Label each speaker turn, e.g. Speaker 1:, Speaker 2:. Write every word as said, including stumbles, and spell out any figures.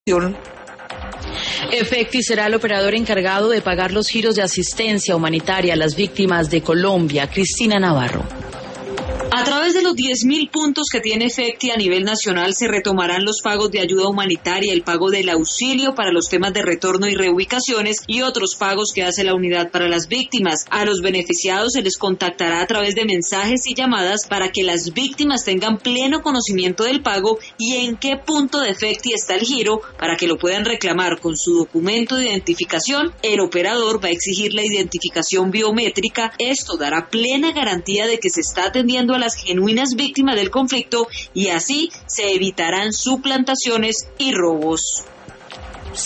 Speaker 1: Efecti será el operador encargado de pagar los giros de asistencia humanitaria a las víctimas de Colombia. Cristina Navarro.
Speaker 2: A través de los diez mil puntos que tiene Efecti a nivel nacional se retomarán los pagos de ayuda humanitaria, el pago del auxilio para los temas de retorno y reubicaciones y otros pagos que hace la unidad para las víctimas. A los beneficiados se les contactará a través de mensajes y llamadas para que las víctimas tengan pleno conocimiento del pago y en qué punto de Efecti está el giro para que lo puedan reclamar con su documento de identificación. El operador va a exigir la identificación biométrica. Esto dará plena garantía de que se está atendiendo a las genuinas víctimas del conflicto y así se evitarán suplantaciones y robos.